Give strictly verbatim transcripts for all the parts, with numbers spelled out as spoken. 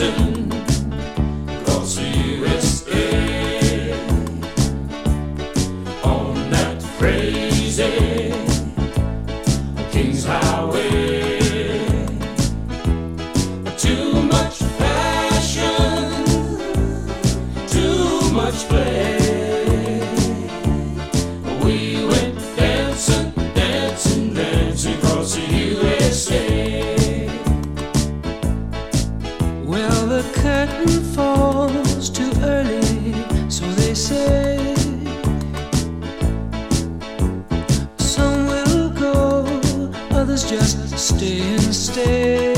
dancing across the U S A on that crazy King's Highway. Too much passion, too much play. We went dancing, dancing, dancing across the U S A. Well, the curtain falls too early, so they say. Some will go, others just stay and stay.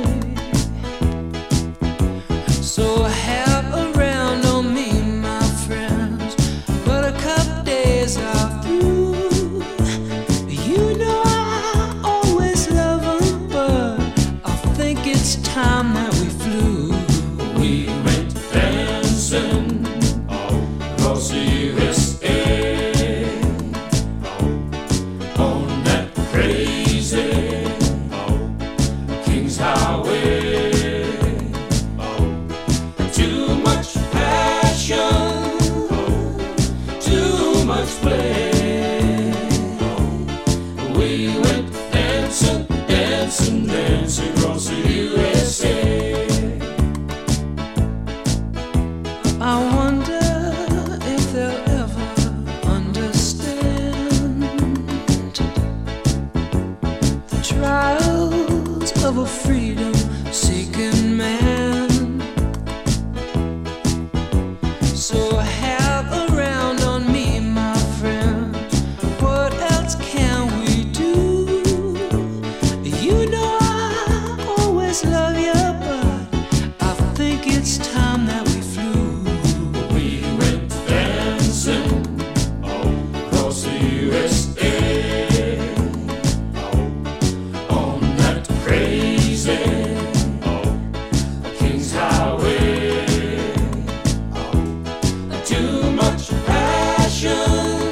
So have a round on me, my friends, but a couple days are through. You know I always love them, but I think it's time that we flew. We went dancing across the U S A on that crazy King's Highway. Too much passion, too much play. We went dancing, dancing, dancing across the U S A. I wonder if they'll ever understand the trials of a freedom-seeking man. So have a round on me, my friend. What else can we do? You know I always love you, but I think it's time that we flew. We went dancing across the U S A on that crazy King's Highway. Too much passion,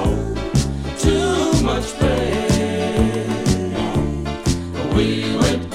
too much play. We went